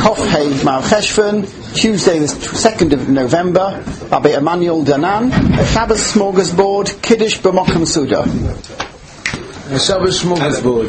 Chof Hei Mar Cheshvan, Tuesday the 2nd of November, Rabbi Emmanuel Danan, a Shabbos Smorgasbord, Kiddush B'Mokum Suda. A Shabbos Smorgasbord.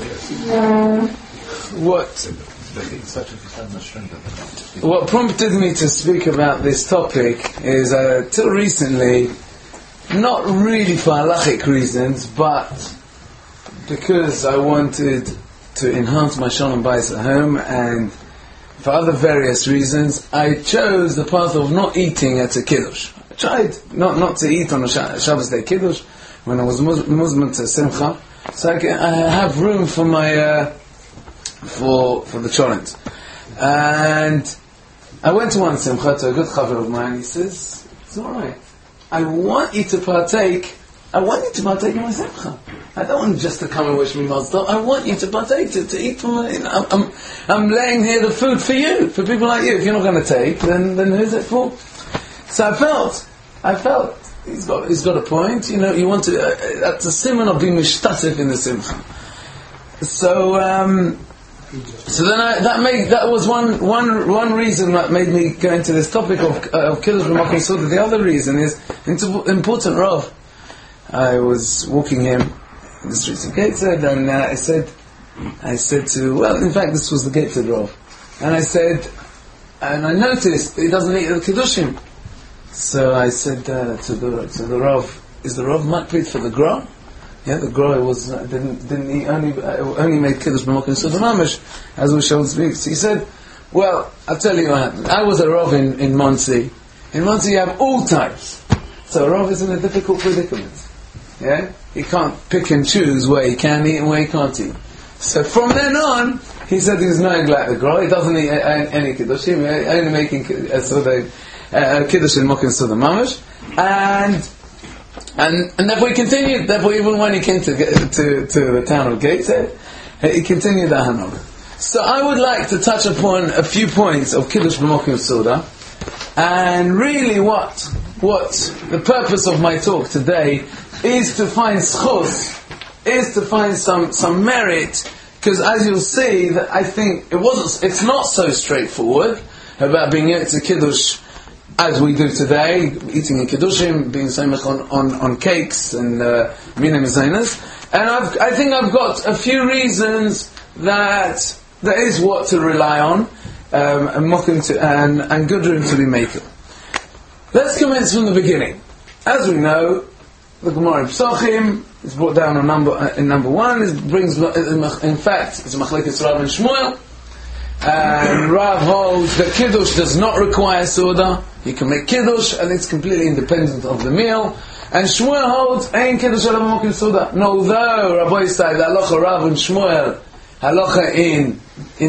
What prompted me to speak about this topic is, till recently, not really for halachic reasons, but because I wanted to enhance my Shalom Bayis at home, and for other various reasons, I chose the path of not eating at a Kiddush. I tried not to eat on a Shabbos Day Kiddush when I was Muslim to Simcha, so I have room for my for the cholent. And I went to one Simcha to a good chaver of mine. He says, "It's all right. I want you to partake in my Simcha. I don't want just to come and wish me Mazel Tov. I want you to partake, to eat from my, I'm laying here the food for you, for people like you. If you're not going to take, then who's it for?" So I felt he's got a point. You know, you want to. That's a simon of being mishtasif in the Simcha. So then that was one reason that made me go into this topic of Kiddush B'Mokum Suda. The other reason is it's an important Rav. I was walking him in the streets of Gateshead, and I said in fact this was the Gateshead Rav, and I noticed he doesn't eat the Kiddushim. So I said to the Rav, "Is the Rav makpid for the Gra?" Yeah, the Gra didn't eat, only made Kiddush B'Mokum Suda mamish, as we shall speak. So he said, "Well, I'll tell you what happened. I was a Rav in Monsey. In Monsey you have all types. So a Rav is in a difficult predicament. Yeah, he can't pick and choose where he can eat and where he can't eat. So from then on, he said he's not like the Gra. He doesn't eat any Kiddushim, only making Kiddush in Mokum Suda mamish, and therefore he continued. Therefore, even when he came to the town of Gateshead, he continued that hanoga. So I would like to touch upon a few points of Kiddush B'Mokum Suda, and really what the purpose of my talk today is to find schus, is to find some merit, because as you'll see, that I think it's not so straightforward about being able to Kiddush as we do today, eating in Kiddushim, being samech on cakes and minim zainas. And I think I've got a few reasons that there is what to rely on, and good room to be making. Let's commence from the beginning. As we know, the Gemara in Pesachim is brought down in number one. In fact, it's a machlekes Rav and Shmuel. And Rav holds that Kiddush does not require Suda. You can make Kiddush and it's completely independent of the meal. And Shmuel holds Ein Kiddush Ela B'Mokum Suda. And although Rabbi say the halacha Rav and Shmuel, halacha in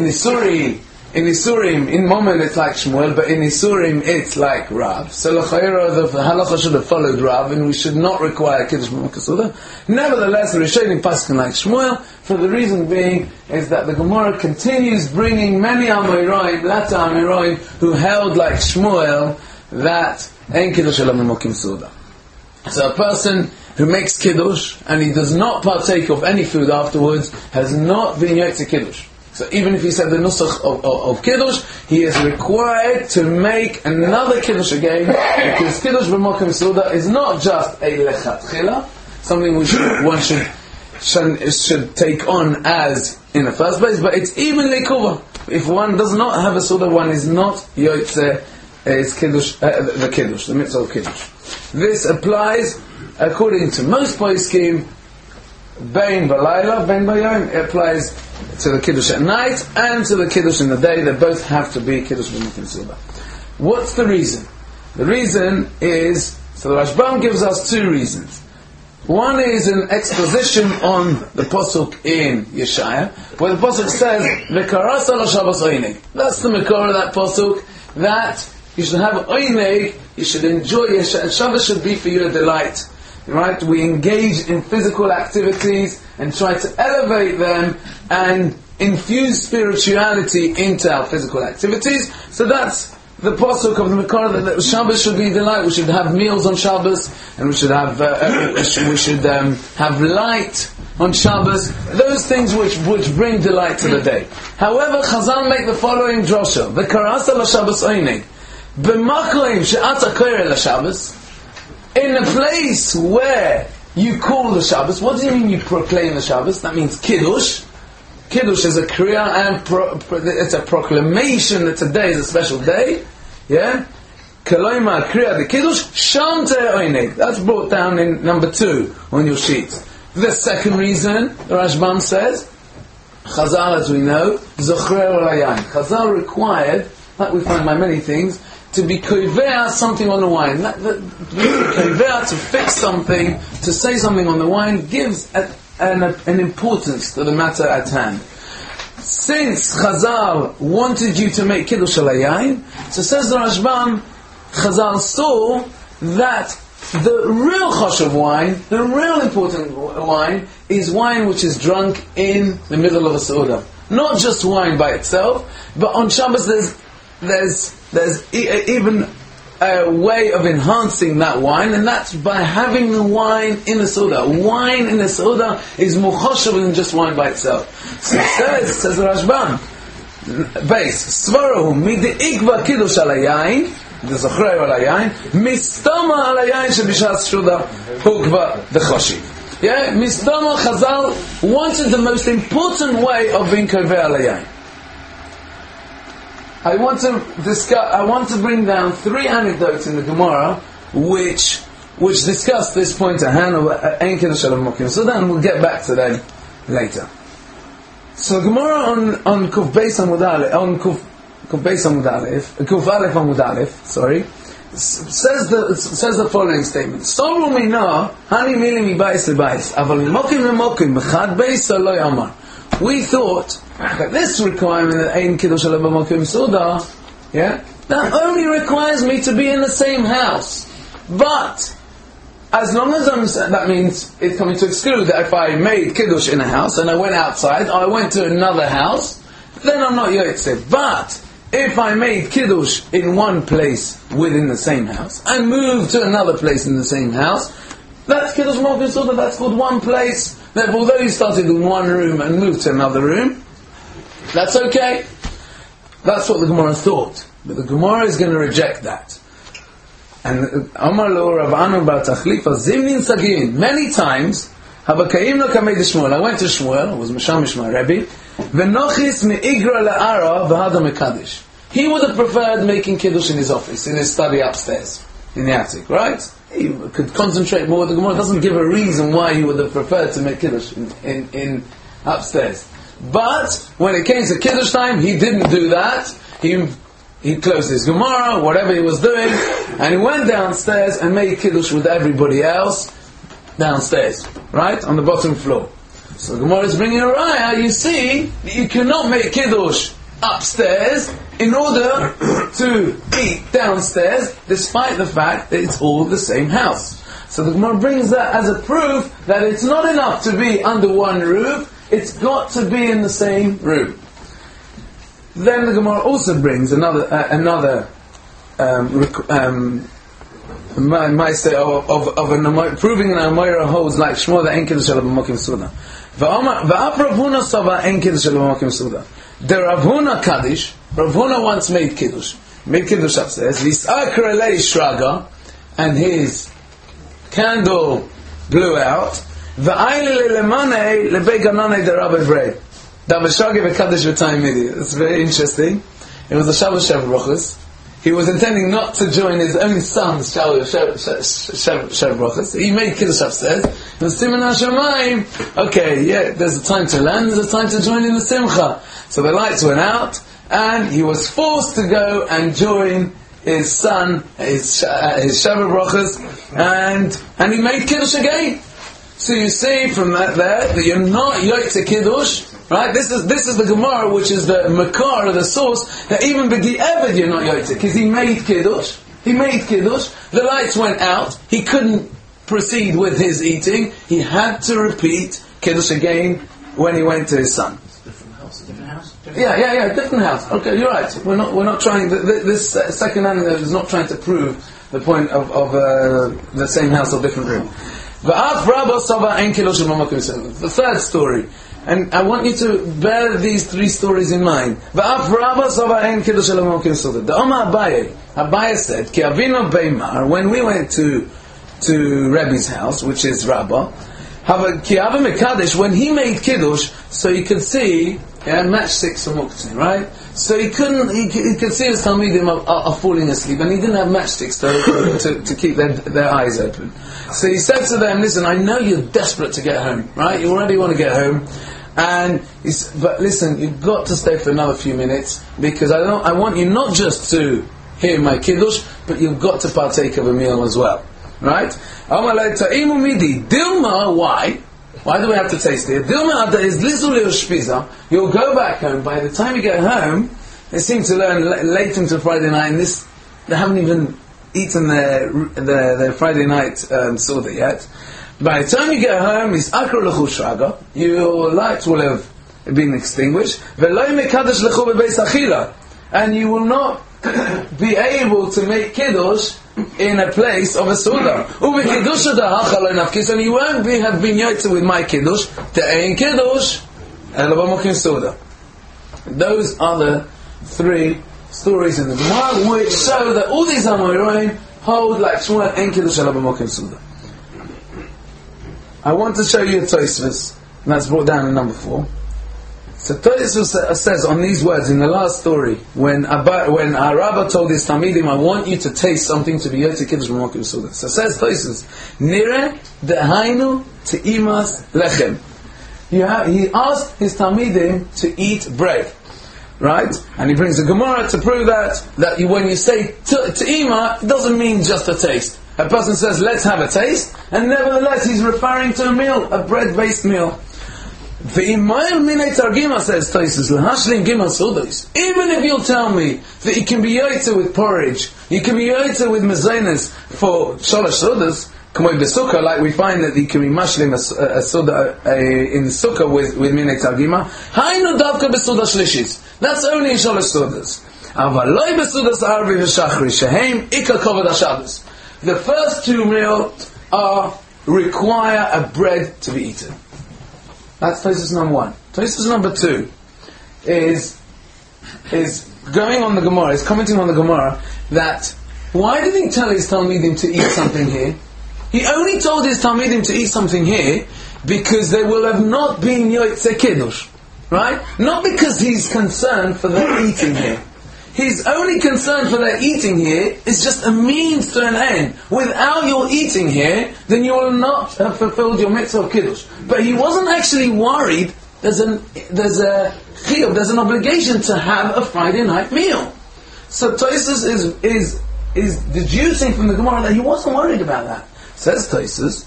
Isurim, in Moment it's like Shmuel, but in Isurim it's like Rav. So l'chayra, the halacha should have followed Rav, and we should not require Kiddush B'Mokum Suda. Nevertheless, the Rishonim paskin like Shmuel, for the reason being is that the Gemara continues bringing many Amoraim, later Amoraim, who held like Shmuel, that Ein Kiddush Ela B'Mokum Suda. So a person who makes Kiddush, and he does not partake of any food afterwards, has not been yet to Kiddush. So even if he said the nusach of Kiddush, he is required to make another Kiddush again, because Kiddush B'Mokum Suda is not just a lechatchila, something one should take on as in the first place, but it's even lekuva. If one does not have a Suda, one is not yotze Kiddush, the mitzvah of Kiddush. This applies according to most poskim, Bein Balayla, Bein Bayom. It applies to the Kiddush at night and to the Kiddush in the day. They both have to be Kiddush B'Mokum Suda. What's the reason? The reason is, so the Rashbam gives us two reasons. One is an exposition on the Pasuk in Yeshaya, where the Pasuk says, V'karasa lo Shabbos Oineg. That's the Makor of that Pasuk, that you should have Oineg, you should enjoy Yeshaya. Shabbos should be for you a delight. Right? We engage in physical activities and try to elevate them and infuse spirituality into our physical activities. So that's the pasuk of the Makar, that Shabbos should be delight. We should have meals on Shabbos, and we should have have light on Shabbos, those things which bring delight to the day. However, Chazal make the following drosha: V'karasa l'Shabbos oinig, b'makoim she'ata koireh l'Shabbos, in a place where you call the Shabbos. What do you mean you proclaim the Shabbos? That means Kiddush. Kiddush is a kriya and it's a proclamation that today is a special day. Yeah? Kaloima kriya the Kiddush, Sham te'oineg. That's brought down in number 2 on your sheet. The second reason, the Rashbam says, Chazal, as we know, Zochrer Olayan. Chazal required, like we find by many things, to be koivea something on the wine. Koivea, to fix something, to say something on the wine, gives an importance to the matter at hand. Since Chazal wanted you to make Kiddush Alayain, so says the Rashbam, Chazal saw that the real choshev wine, the real important wine, is wine which is drunk in the middle of a Seudah. Not just wine by itself, but on Shabbos there's even a way of enhancing that wine, and that's by having the wine in the Seudah. Wine in the Seudah is more choshev than just wine by itself. So it says the Rashbam, base, Svarahu, midi ikva kiddush alayain, the Zochrer alayain, mistama alayain shebishas shuda, hukva the choshiv. Yeah, mistama Chazal wanted the most important way of being koveh alayain. I want to bring down 3 anecdotes in the Gemara which discuss this point at hand of Ein Kiddush Mokim. So then we'll get back to them later. So Gemara on Kuf Beis Amud Aleph, Kuf Aleph Amud Aleph, sorry, says the following statement: Somru mina hani mili mi bais lebais, aval mokim lemokim b'chad beis lo yamar. We thought that this requirement that Ein Kiddush Mokim Suda, yeah, that only requires me to be in the same house. But as long as that means it's coming to exclude that if I made Kiddush in a house and I went outside, or I went to another house, then I'm not Yotzeh. But if I made Kiddush in one place within the same house and moved to another place in the same house, that's Kiddush Mokim Suda, that's called one place. That although you started in one room and moved to another room, that's okay. That's what the Gemara thought. But the Gemara is going to reject that. And Amar lo Rav Anu bar Tachlifa Zimnin Sagin. Many times, Habakayim lo kamei de Shmuel. I went to Shmuel, it was Mishamish my Rebbe, V'nochis me'igra la'ara v'hada mekadosh. He would have preferred making Kiddush in his office, in his study upstairs, in the attic, right? He could concentrate more. The Gemara doesn't give a reason why he would have preferred to make Kiddush in upstairs. But when it came to Kiddush time, he didn't do that. He closed his Gemara, whatever he was doing, and he went downstairs and made Kiddush with everybody else downstairs, right? On the bottom floor. So the Gemara is bringing a raya. You see, you cannot make Kiddush upstairs in order to eat downstairs, despite the fact that it's all the same house. So the Gemara brings that as a proof that it's not enough to be under one roof, it's got to be in the same room. Then the Gemara also brings another proving an Amoira holds like Shmuel that Ein Kiddush Mokim Suda. V'ap Rav Huna Sava Ein Kiddush Mokim Suda. The Rav Huna Kaddish, Rav Huna once made Kiddush upstairs, V'is'ak relay shraga, and his candle blew out, V'ayli le'lemanei le'bei gananei derabei vrei. Davashagi v'kaddish v'tayim midi. It's very interesting. It was a Shabbos Shev Brochus. He was intending not to join his own son's Shabbos Shev Brochus. He made Kiddush upstairs. And Siman HaShamayim, okay, yeah, there's a time to learn, there's a time to join in the Simcha. So the lights went out, and he was forced to go and join his son, his Shabbos Brochus, and he made Kiddush again. So you see from that you're not Yotzeh Kiddush, right? This is the Gemara, which is the Makar, or the source, that even B'di'evad you're not Yotzeh, because he made Kiddush, the lights went out, he couldn't proceed with his eating, he had to repeat Kiddush again when he went to his son. Different house? Yeah, different house. Okay, you're right. We're not trying, this second anecdote is not trying to prove the point of the same house or different room. V'af Rabba Sava Ein Kiddush B'Makom Suda. The third story. And I want you to bear these three stories in mind. V'af Rabba Sava Ein Kiddush B'Makom Suda. The Omar Abaye said, Ki Avinu Beimar, when we went to Rebbe's house, which is Rabbah, when he made Kiddush, so he could see, he had matchsticks for Muktzin, right? So he could see his Talmidim are falling asleep, and he didn't have matchsticks to keep their eyes open. So he said to them, listen, I know you're desperate to get home, right? You already want to get home. But listen, you've got to stay for another few minutes, because I want you not just to hear my Kiddush, but you've got to partake of a meal as well. Right? Dilma, why? Why do we have to taste it? Dilma is literally a shpiza. You'll go back home. By the time you get home, they seem to learn late into Friday night, and they haven't even eaten their Friday night soda yet. By the time you get home, it's akro l'chush raga. Your lights will have been extinguished. And you will not be able to make Kiddush in a place of a Suda. And you won't have been yotze with my Kiddush, Te'ein Kiddush, Elabamokim Suda. Those are the three stories in the Gemara which show that all these Amoraim hold like Shmuel Ein Kiddush Elabamokim Suda. I want to show you a Tosfos, and that's brought down in number 4. So Tosfos says on these words in the last story, when Rabbah told his Talmidim, I want you to taste something to be yotze Kiddush B'Makom Suda. So says Tosfos, Nire dehainu te'imas lechem. He asked his Talmidim to eat bread, right? And he brings a Gemara to prove that when you say te'ima, it doesn't mean just a taste. A person says, let's have a taste, and nevertheless he's referring to a meal, a bread-based meal. V'imayel minei targima, says Tosfos, l'hashlim gimel sudos. Even if you'll tell me that you can be yotze with porridge, you can be yotze with mezonos for shalosh sudas, k'moi b'sukkah, like we find that you can be mashlim a suda in sukkah with minei targima. Hainu davka b'suda shlishis. That's only in shalosh sudas. Aval loy b'sudas arvi v'shachri shehem ikar kovod haShabbos. The first two meals require a bread to be eaten. That's Tosfos number 1. Tosfos number 2 is going on the Gemara, is commenting on the Gemara, that why did he tell his Talmidim to eat something here? He only told his Talmidim to eat something here because they will have not been yotze Kiddush, right? Not because he's concerned for their eating here. His only concern for their eating here is just a means to an end. Without your eating here, then you will not have fulfilled your mitzvah of Kiddush. But he wasn't actually worried. There's a chiyuv, there's an obligation to have a Friday night meal. So Tosfos is deducing from the Gemara that he wasn't worried about that. Says Tosfos,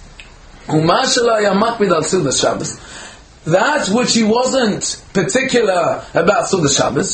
that which he wasn't particular about Suda Shabbos,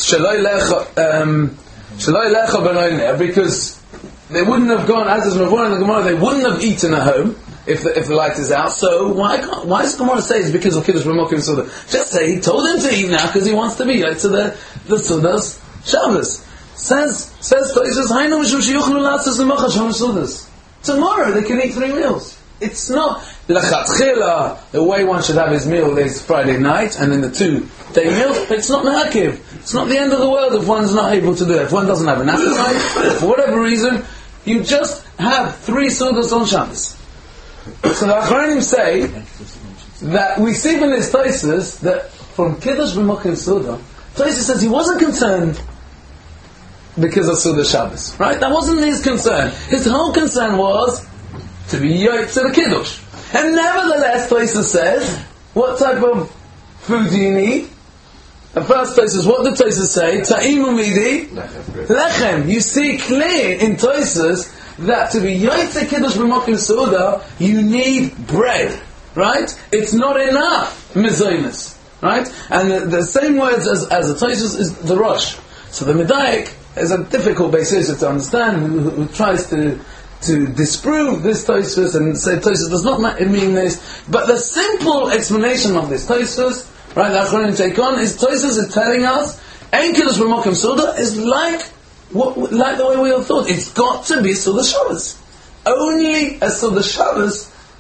because they wouldn't have gone, as is Mavor in the Gemara, they wouldn't have eaten at home if the light is out. So why does the Gemara say it's because of Kiddush B'Makom Suda? Just say he told him to eat now because he wants to be like to the Sudas Shabbos. Says Tosfos, Hainu mishum sheyuchlu la'atzos l'mochas shom Sudas. Tomorrow they can eat 3 meals. It's not l'chatchila, the way one should have his meal is Friday night and then the 2-day meal. It's not ma'akiv. It's not the end of the world if one's not able to do it. If one doesn't have an appetite, for whatever reason, you just have 3 sudas on Shabbos. So the Achronim say that we see from this Tosfos that from Kiddush B'Makom Suda, Tosfos says he wasn't concerned because of Suda Shabbos, right? That wasn't his concern. His whole concern was to be yotze to the Kiddush. And nevertheless, Tosfos says, what type of food do you need? The first Tosfos, what did Tosfos say? Ta'imu midi lechem. You see clear in Tosfos that to be yotze Kiddush B'Makom Suda, you need bread, right? It's not enough mezonos, right? And the same words as the Tosfos is the Rosh. So the Medayik is a difficult basis to understand who tries to disprove this Tosfos and say Tosfos does not mean this, but the simple explanation of this Tosfos, right, the Achronim take on, is Tosfos is telling us Ein Kiddush B'Makom Suda is like the way we all thought. It's got to be Suda Shabbos. Only a Suda Shabbos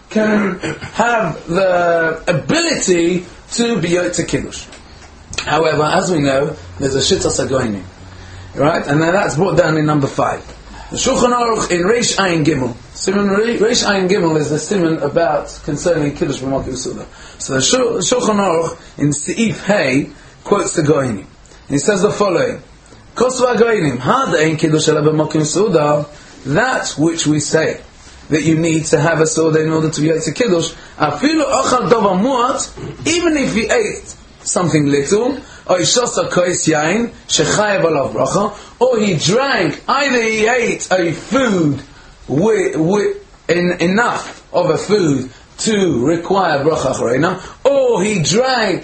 can have the ability to be Yotze Kiddush. However, as we know, there's a Shittas HaGoynim, right? And then that's brought down in number 5. The Shulchan Aruch in Reish Ayin Gimel. Reish Ayin Gimel is the simon about concerning Kiddush B'Mokim Suda. So the Shulchan Aruch in Seif Hey quotes the Goynim. He says the following: Kosva Goynim, Had Ein Kiddush Ela B'Mokim Suda, that which we say that you need to have a Suda in order to be Yotze Kiddush, Afilu Ochal Davar Muat, even if he ate something little, or Ishosa Kois Yain, Shechayev Alav Bracha, or he drank, either he ate a food enough of a food to require Bracha Acharena, or he drank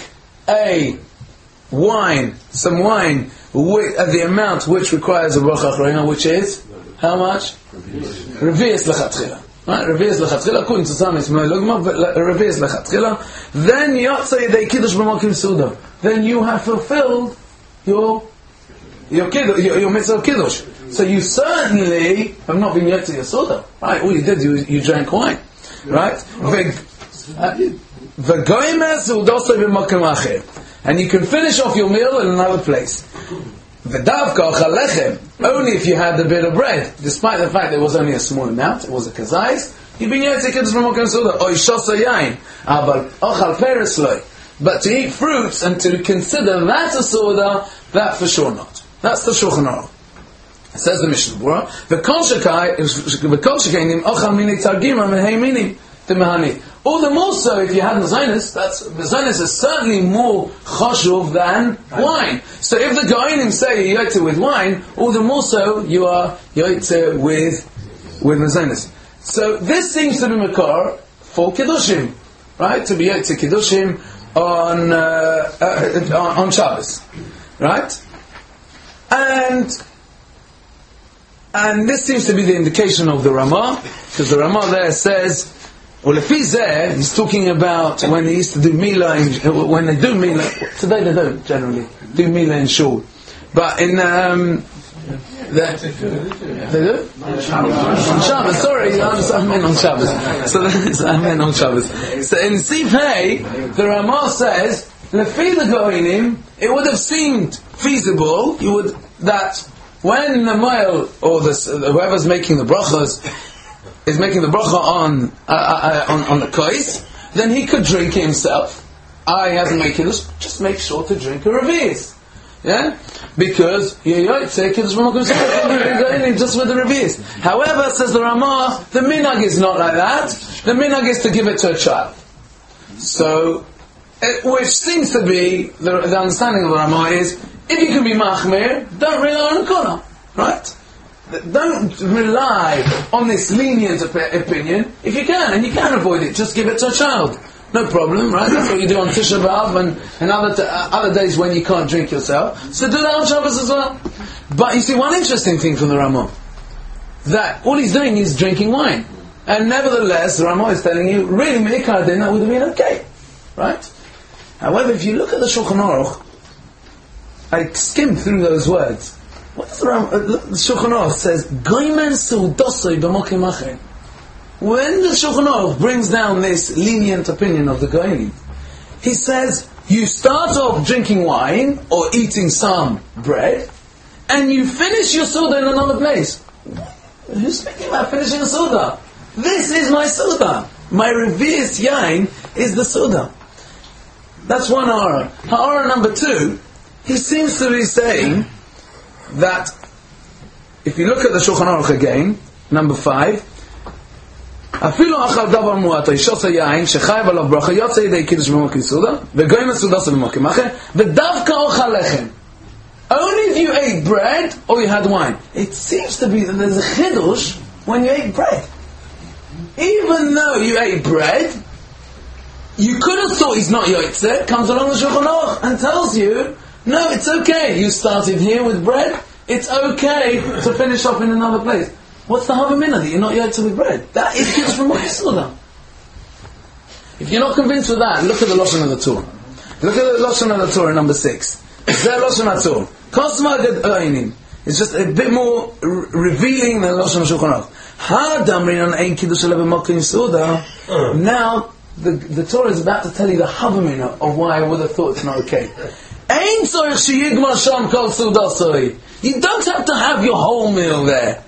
some wine at the amount which requires a Bracha Acharena, which is, how much? Revi'is Lechatchila. Right, Revi'is Lechatchila, according to some it's Mo'ilogma, but Revi'is Lechatchila, then Yotze Yedei Kiddush B'Mokim Suda. Then you have fulfilled your mitzvah of Kiddush. So you certainly have not been Yotze Yasuda. Right, all you did, you drank wine. Right? V'goymes u'dosei b'mokim acher. And you can finish off your meal in another place. V'davka lechem, only if you had a bit of bread, despite the fact there was only a small amount, it was a kazais, you've been Yotze Kiddush B'Mokim Suda, or Ishosa Yain, aber ochal peres loy. But to eat fruits and to consider that a Suda, that for sure not. That's the Shulchan Aruch. It says the Mishnah Berurah, v'kol shekainim ochal mini targima mehei mini temehani. All the more so if you had Mazonis, Mazonis is certainly more chashuv than wine. So if the Goyim say you're Yotze with wine, all the more so you are Yotze with Mazonis. So this seems to be Makar for Kiddushim, right? To be Yotze Kiddushim on Shabbos, right? And this seems to be the indication of the Ramah, because the Ramah there says, well, if he's there, he's talking about when they used to do Mila, when they do Mila, today they don't generally do Mila in Shul. But in, they do? On Shabbos, sorry, I meant on Shabbos. So I meant on Shabbos. So in Sif Hey, the Ramah says, Lefi the Goinim, it would have seemed feasible, that when the male, or whoever's making the brachas, is making the bracha on the kois, then he could drink himself. He hasn't made kiddush, just make sure to drink a revi'is. Yeah? Because you're Yotze Kiddush B'Mokim Suda just with the revi'is. However, says the Ramah, the minhag is not like that. The minhag is to give it to a child. So, which seems to be, the understanding of the Ramah is, if you can be machmir, don't rely on a kona. Right? Don't rely on this lenient opinion. If you can, and you can avoid it, just give it to a child. No problem, right? That's what you do on Tisha B'Av and other days when you can't drink yourself. So do that on Shabbos as well. But you see one interesting thing from the Ramah, that all he's doing is drinking wine. And nevertheless, the Ramah is telling you, really, Me'ikar din, that would have been okay. Right? However, if you look at the Shulchan Aruch, I skimmed through those words. What does the Shulchan Aruch says? Goymen su'dosoi b'mokim acher. When the Shulchan Aruch brings down this lenient opinion of the Goyim, he says, you start off drinking wine or eating some bread, and you finish your Suda in another place. Who's speaking about finishing a Suda? This is my Suda. My Revi'is Yain is the Suda. That's one Ha'ara. Ha'ara number 2, he seems to be saying that if you look at the Shulchan Aruch again, number 5, אפילו אכל דבר מועט, אישוס היין, שחייב עליו ברכה, יוצא ידי קידוש במוקים סעודה, וגויים הסעודה במוקים אחר, ודווקא אוכל לחם. Only if you ate bread or you had wine. It seems to be that there's a chidush when you ate bread. Even though you ate bread, you could have thought he's not Yotze, comes along the Shulchan Aruch and tells you, no, it's okay. You started here with bread, it's okay to finish off in another place. What's the Havamina that you're not Yotze with bread? That is Kiddush B'Mokim Suda. If you're not convinced with that, look at the Lashon of the Torah. Look at the Lashon of the Torah, number 6. It's their Lashon HaTorah. Kosma Ged Einim. It's just a bit more revealing than the Lashon of Shulchan Aruch. Now, the Torah is about to tell you the havamina of why I would have thought it's not okay. You don't have to have your whole meal there.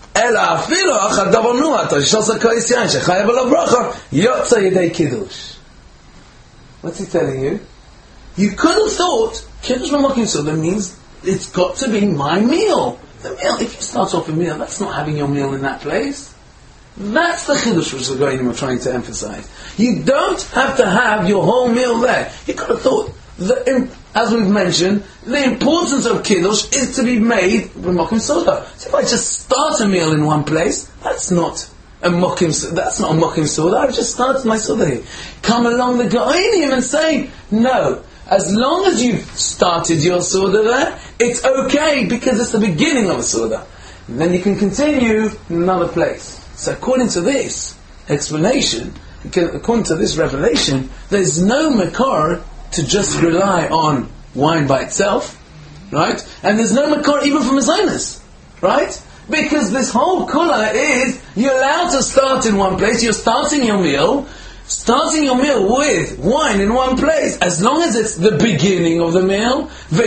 What's he telling you? You could have thought Kiddush B'Mokim Suda means it's got to be my meal. The meal, if you start off a meal, that's not having your meal in that place. That's the Chiddush which the Goyim are trying to emphasize. You don't have to have your whole meal there. You could have thought, as we've mentioned, the importance of Kiddush is to be made B'Mokim Suda. So if I just start a meal in one place, that's not a Mokim Suda. I've just started my Suda here. Come along the Goyim and say, no, as long as you've started your Suda there, it's okay because it's the beginning of a Suda. And then you can continue in another place. So according to this explanation, according to this revelation, there's no makor to just rely on wine by itself, right? And there's no makor even from Mazonos, right? Because this whole kula is, you're allowed to start in one place, you're starting your meal with wine in one place, as long as it's the beginning of the meal, but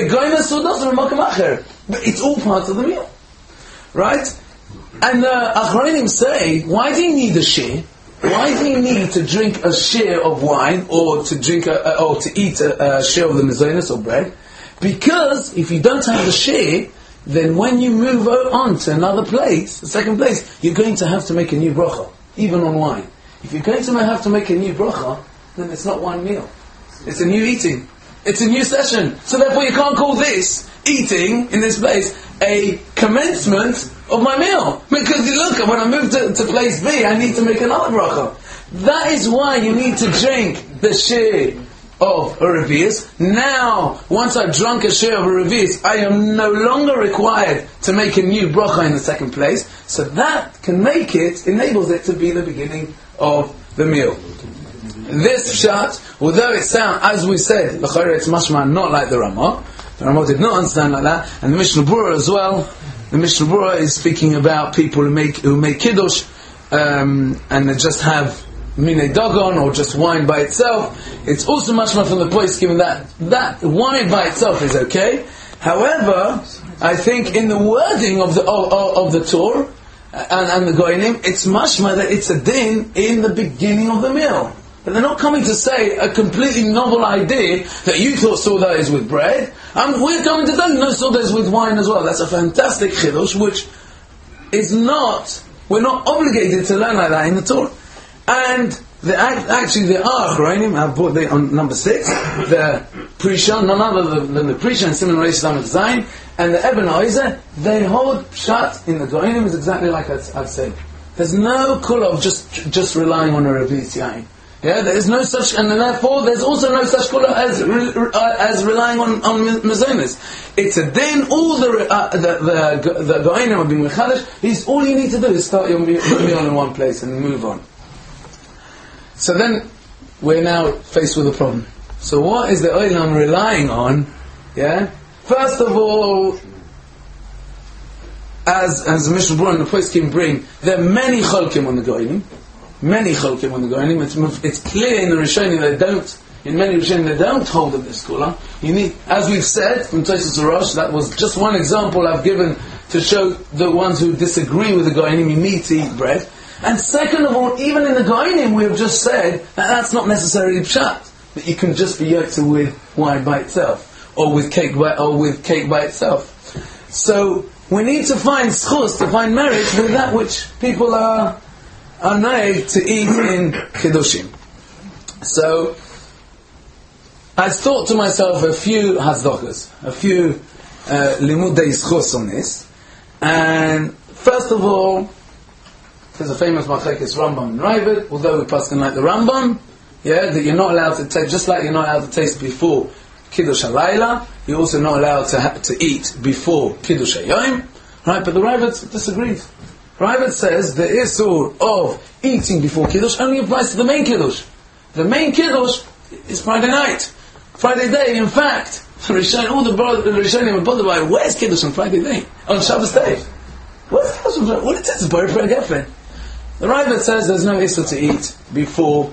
it's all part of the meal, right? And the Achronim say, why do you need a share? Why do you need to drink a share of wine, or to drink or to eat a share of the Mazonos or bread? Because if you don't have the share, then when you move on to another place, the second place, you're going to have to make a new bracha, even on wine. If you're going to have to make a new bracha, then it's not one meal. It's a new eating. It's a new session. So therefore you can't call this eating in this place a commencement of my meal. Because look, when I move to place B, I need to make another bracha. That is why you need to drink the share of a revius. Now, once I've drunk a share of a revius, I am no longer required to make a new bracha in the second place. So that enables it to be the beginning of the meal. This pshat, although it sounds, as we said, l'chayre it's mashma not like the Ramah. The Ramah did not understand like that, and the Mishnah Berurah as well. The Mishnah Berurah is speaking about people who make kiddush and they just have minei dagon or just wine by itself. It's also mashma from the poskim that wine by itself is okay. However, I think in the wording of the Torah and the Goyim, it's mashma that it's a din in the beginning of the meal. But they're not coming to say a completely novel idea that you thought Suda is with bread. We're coming to tell you, no, Suda is with wine as well. That's a fantastic chiddush, which is not, we're not obligated to learn like that in the Torah. And actually there are Achronim, I've brought it on number 6, the Prisha, none other than the Prisha and Simon Reish Lamed Zayin, and the Eben Oizer, they hold pshat in the Goyim is exactly like I've said. There's no kula of just relying on a Revi'is Yain. Yeah, there is no such, and therefore there's also no such kula as relying on Mazonos. It's a din. All the Goyim are being mechadish. All you need to do is start your meal in one place and move on. So then we're now faced with a problem. So what is the Olam relying on? Yeah. First of all, as the Mishnah Berurah and the poskim bring, there are many cholkim on the Goyim. It's clear in the Rishonim many Rishonim they don't hold of this kula. You need, as we've said from Tosfos Rosh, that was just one example I've given to show the ones who disagree with the Goyim, you need to eat bread. And second of all, even in the Goyim, we have just said that that's not necessarily pshat, that you can just be yoked with wine by itself, or with cake by itself. So we need to find schus, to find merit with that which people are naig to eat in Kiddushim. So I thought to myself a few hazdokas, a few limudei schus on this. And first of all, there's a famous machlekes Rambam and Raavad, although we pass like the Rambam, that you're not allowed to taste, just like you're not allowed to taste before Kiddush HaLayla, you're also not allowed to eat before Kiddush HaYom, right? But the Raavad disagrees. Raavad says the issur of eating before Kiddush only applies to the main Kiddush. The main Kiddush is Friday night. Friday day, in fact, all the Rishonim are bothered by where's Kiddush on Friday day? On Shabbos day. What's Kiddush? What it is Bari Geffen. The Raavad says there's no issur to eat before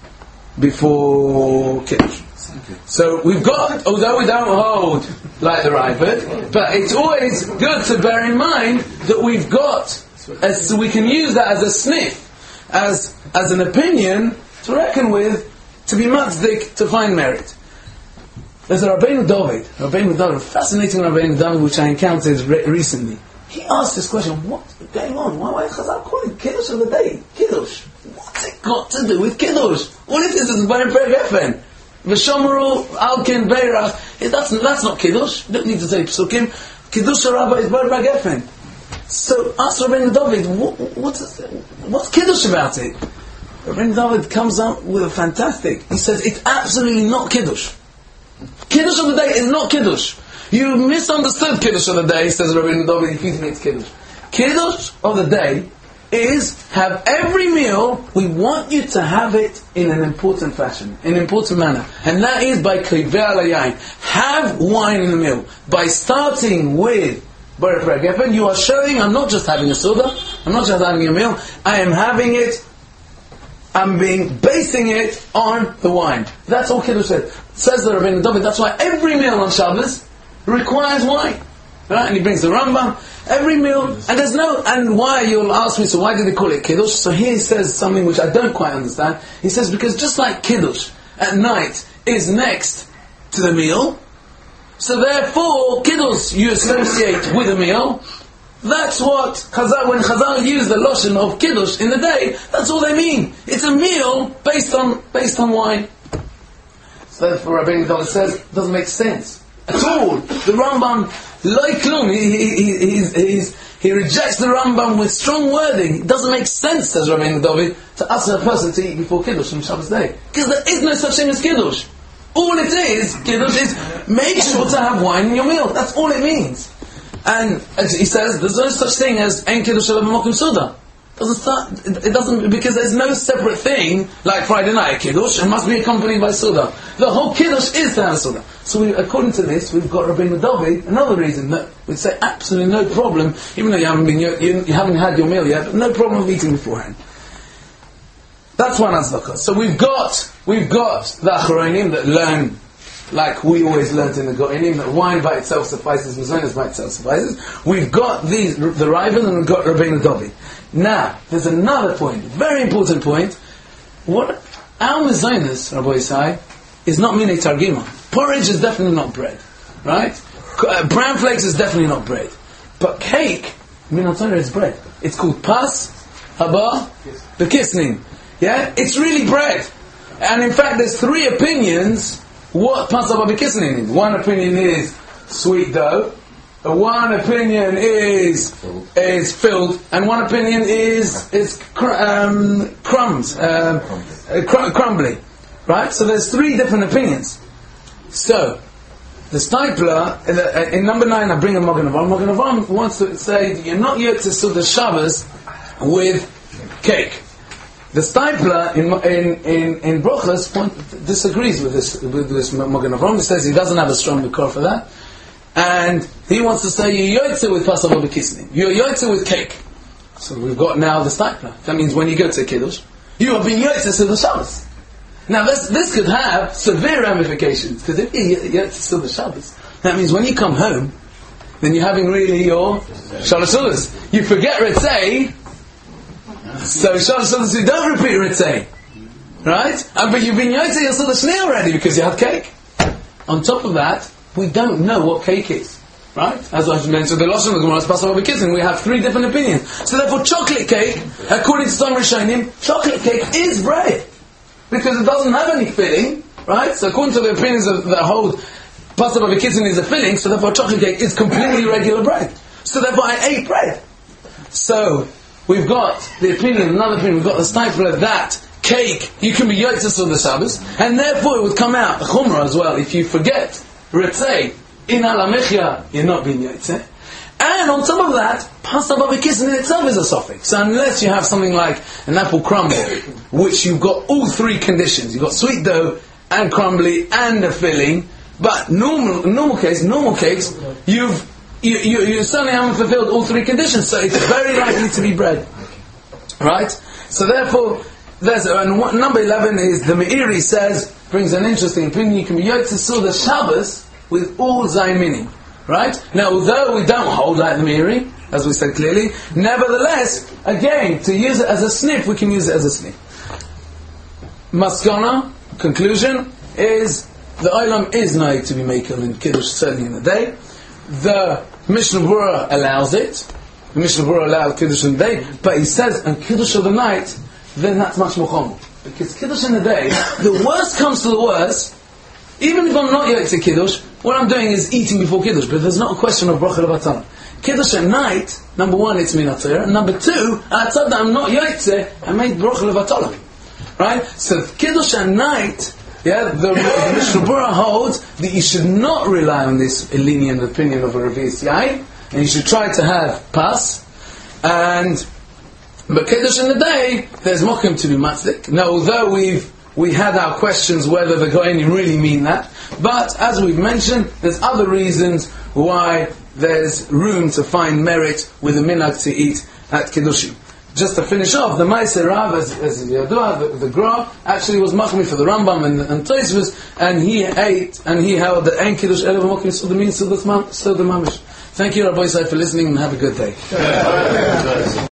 Kiddush. So we've got, although we don't hold like the Raavad, but it's always good to bear in mind that we've got, so we can use that as a sniff, as an opinion to reckon with, to be matzdik, to find merit. There's a Rabbeinu David, a fascinating Rabbeinu David which I encountered recently. He asked this question, what's going on? Why Chazal call it Kiddush of the day? Kiddush. What's it got to do with Kiddush? All it is Bari Geffen. V'shomeru alkin beirach. That's not Kiddush. You don't need to say Psukim. Kiddush Rabbah is Bari Geffen. So ask Rabbeinu David, what's Kiddush about it? Rabbeinu David comes up with a fantastic. He says it's absolutely not Kiddush. Kiddush of the day is not Kiddush. You misunderstood Kiddush of the day, says Rabbeinu David, if you think it's Kiddush. Kiddush of the day is have every meal, we want you to have it in an important fashion, in an important manner. And that is by Kiveh al Yain. Have wine in the meal. By starting with Bari Geffen, you are showing, I'm not just having a soda, I'm not just having a meal, I am having it, I'm basing it on the wine. That's all Kiddush says. Says the Rabbeinu David, that's why every meal on Shabbos requires wine. Right? And he brings the Rambam, every meal, and why, you'll ask me, so why did they call it Kiddush? So here he says something which I don't quite understand. He says, because just like Kiddush at night is next to the meal, so therefore Kiddush you associate with a meal. That's what Chazal, when Chazal use the lotion of Kiddush in the day, that's all they mean. It's a meal based on wine. So therefore Rabbeinu David says, it doesn't make sense at all. The Rambam, like Klum, he rejects the Rambam with strong wording. It doesn't make sense, says Rabbeinu David, to ask a person to eat before Kiddush on Shabbos day. Because there is no such thing as Kiddush. All it is, Kiddush, is make sure to have wine in your meal. That's all it means. And as he says, there's no such thing as Ein Kiddush Ela B'Mokum Suda. It doesn't, because there's no separate thing like Friday night Kiddush, it must be accompanied by Suda. The whole Kiddush is to have Suda. So according to this, we've got Rabbeinu David, another reason that we'd say absolutely no problem, even though you haven't had your meal yet, but no problem eating beforehand. That's one Azvaka. So we've got the Achronim that learn, like we always learned in the Go'inim, that wine by itself suffices, Mazonos by itself suffices. We've got the Raavad, and we've got Rabbeinu David. Now, there's another point, very important point. What our Mazonos, Rabbi Yisai, is not minei targima. Porridge is definitely not bread, right? Bran flakes is definitely not bread. But cake, minei Torah, is bread. It's called pas haba b'kisnin. Yeah, it's really bread. And in fact, there's three opinions what pas haba b'kisnin is. One opinion is sweet dough. One opinion is filled, and one opinion is crumbs, crumbly. Right? So there's three different opinions. So, the Stipler, in number 9, I bring a Magen Avraham. Magen Avraham wants to say you're not yet to Suda Shabbos with cake. The Stipler in Brochus disagrees with this Magen Avraham. He says he doesn't have a strong makor for that. And he wants to say you're yotze with pas haba b'kisnin. You're yotze with cake. So we've got now the Stipler. That means when you go to Kiddush, you are being yotze to the Shabbos. Now this could have severe ramifications, because if you're still the Shabbos, that means when you come home, then you're having really your Shalosh Sudas. You forget Ritzei, so Shalosh Sudas you don't repeat Ritzei, right? But you've been Yotze your Sudas Shnei already because you had cake. On top of that, we don't know what cake is, right? As I mentioned, the Lashon of the Gemara is pas haba b'kisnin. We have three different opinions. So therefore, chocolate cake, according to some Rishonim, chocolate cake is bread. Because it doesn't have any filling, right? So according to the opinions that hold pas haba b'kisnin is a filling, so therefore chocolate cake is completely regular bread. So therefore I ate bread. So we've got the opinion, another opinion, we've got the Stipler that cake, you can be yotzes on the Shabbos, and therefore it would come out, the Chumrah as well, if you forget Ritzei in Al HaMechya, you're not being yotzeh. And on top of that, pas haba b'kisnin in itself is a suffix. So unless you have something like an apple crumble, which you've got all three conditions, you've got sweet dough and crumbly and a filling, but normal cakes, you've you certainly haven't fulfilled all three conditions, so it's very likely to be bread. Right? So therefore, number 11 is the Meiri says, brings an interesting opinion, you can be Yotze Suda Shabbos with all Zayminim. Right? Now, although we don't hold like the Meiri, as we said clearly, nevertheless, again, to use it as a snip, we can use it as a snip. Maskana, conclusion, is the Olam is naik to be making in Kiddush certainly in the day. The Mishnah Berurah allows it. The Mishnah Berurah allows Kiddush in the day, but he says, and Kiddush of the night, then that's much more common. Because Kiddush in the day, the worst comes to the worst, even if I'm not yet to Kiddush, what I'm doing is eating before Kiddush, but there's not a question of bracha levatala. Kiddush at night, number one, it's min haTorah, and number two, outside that I'm not yotze, I made bracha levatala. Right? So Kiddush at night, the Mishnah Berurah holds that you should not rely on this lenient opinion of a Revi'is Yain, and you should try to have pas. But Kiddush in the day, there's mokum to be matzik. Now, although we had our questions whether the Goyim really mean that, but as we've mentioned, there's other reasons why there's room to find merit with a minhag to eat at Kiddushim. Just to finish off, the Ma'aser Rav, as Yadua, the Gra, actually was machmi for the Rambam and Tosfos, and he ate, and he held the Ein Kiddush Elav Mokim Suda Min Suda Mamish. Thank you, Rabbi Yisai, for listening, and have a good day.